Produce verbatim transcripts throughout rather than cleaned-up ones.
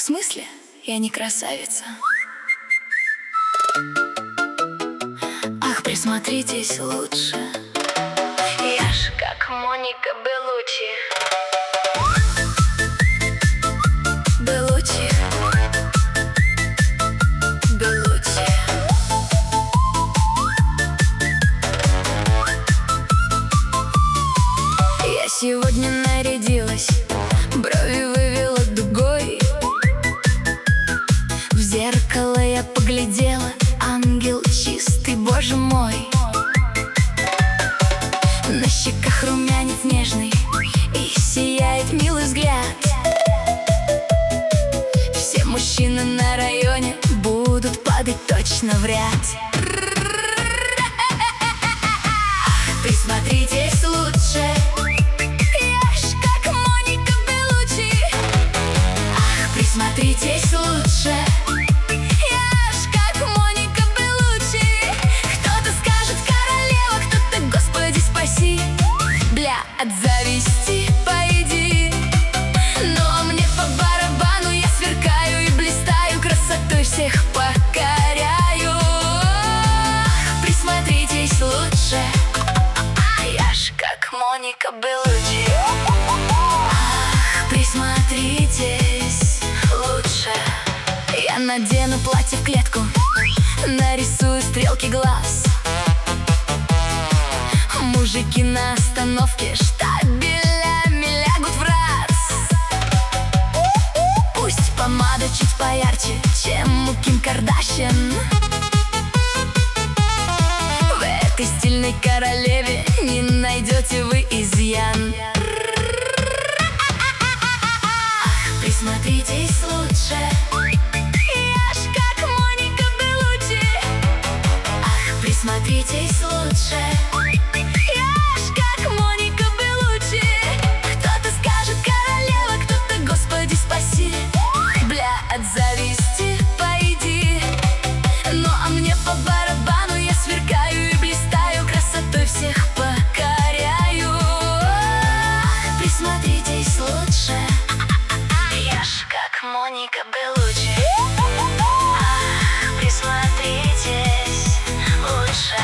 смысле? Я не красавица. Ах, присмотритесь лучше. Я ж как Моника Беллуччи. Беллуччи, Беллуччи. Я сегодня нарядилась, брови вывела дугой. В зеркало я поглядела, ангел чистый, боже мой. На щеках румянец нежный, и сияет милый взгляд. Все мужчины на районе будут падать точно в ряд. Присмотритесь лучше. Я ж как Моника Беллуччи. Ах, присмотритесь лучше. Я ж как Моника Беллуччи. Кто-то скажет королева, кто-то Господи спаси. Бля, от зависти пойди. Но мне по барабану, я сверкаю и блистаю, красотой всех покоряю. Присмотритесь лучше. Я ж как Моника Беллуччи. Ах, присмотритесь лучше. Я надену платье в клетку, нарисую стрелки глаз. Мужики на остановке штабелями лягут в раз. Пусть помада чуть поярче, чем у Ким Кардашьян. В этой стильной королеве не найдете вы изъян. Присмотритесь лучше. Я ж как Моника Беллуччи. Ах, присмотритесь лучше. Я ж как Моника Беллуччи. Кто-то скажет королева, кто-то Господи спаси. Бля, от зависти пойди. Ну а мне по барабану, я сверкаю и блистаю, красотой всех покоряю. Присмотритесь лучше. Я ж как Моника Беллуччи. Ах, присмотритесь лучше.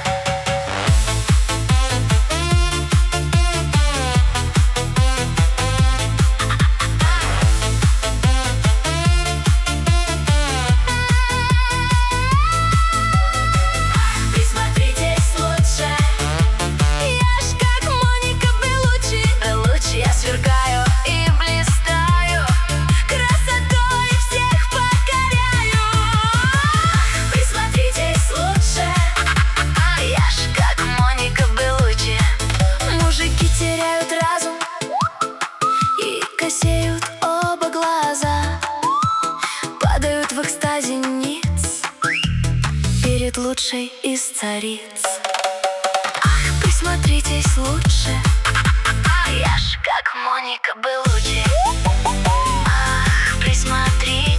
Присмотритесь лучше. Я ж как Моника Беллуччи. Беллуччи, я сверкаю и блистаю, красотой всех покоряю. Присмотритесь лучше. Я ж как Моника Беллуччи. Мужики теряют разум и косеют оба глаза, падают в экстазе ниц перед лучшей из цариц. Ах, присмотритесь лучше. Я ж как Моника Беллуччи. Ах, присмотритесь.